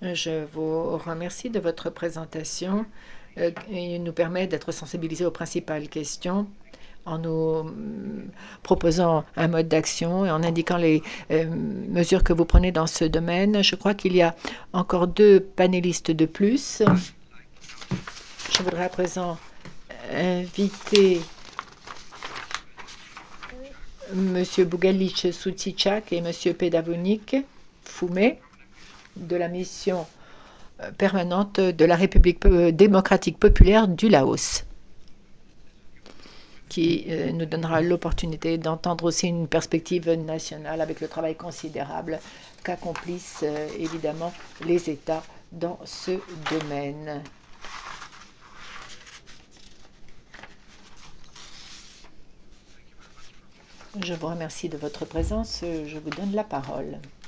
Je vous remercie de votre présentation et nous permet d'être sensibilisés aux principales questions en nous proposant un mode d'action et en indiquant les mesures que vous prenez dans ce domaine. Je crois qu'il y a encore deux panélistes de plus. Je voudrais à présent inviter M. Bugalic Soutichak et M. Pedavonik Foumé de la mission permanente de la République démocratique populaire du Laos, qui nous donnera l'opportunité d'entendre aussi une perspective nationale avec le travail considérable qu'accomplissent évidemment les États dans ce domaine. Je vous remercie de votre présence. Je vous donne la parole.